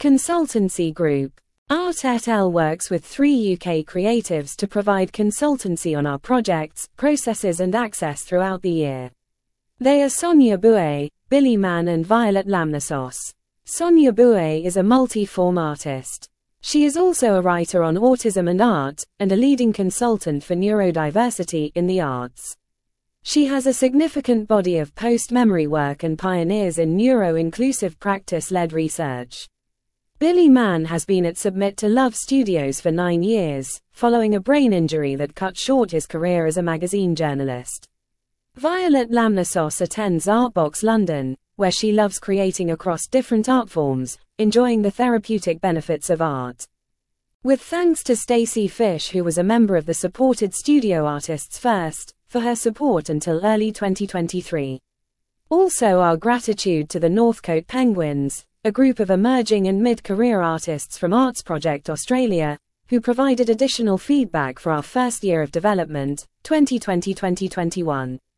Consultancy Group. Art et al. Works with 3 UK creatives to provide consultancy on our projects, processes and access throughout the year. They are Sonia Bouet, Billy Mann and Violet Lamnasos. Sonia Bouet is a multi-form artist. She is also a writer on autism and art, and a leading consultant for neurodiversity in the arts. She has a significant body of post-memory work and pioneers in neuro-inclusive practice-led research. Billy Mann has been at Submit to Love Studios for 9 years, following a brain injury that cut short his career as a magazine journalist. Violet Lamnasos attends Artbox London, where she loves creating across different art forms, enjoying the therapeutic benefits of art. With thanks to Stacey Fish, who was a member of the supported Studio Artists First, for her support until early 2023. Also our gratitude to the Northcote Penguins, a group of emerging and mid-career artists from Arts Project Australia, who provided additional feedback for our first year of development, 2020-2021.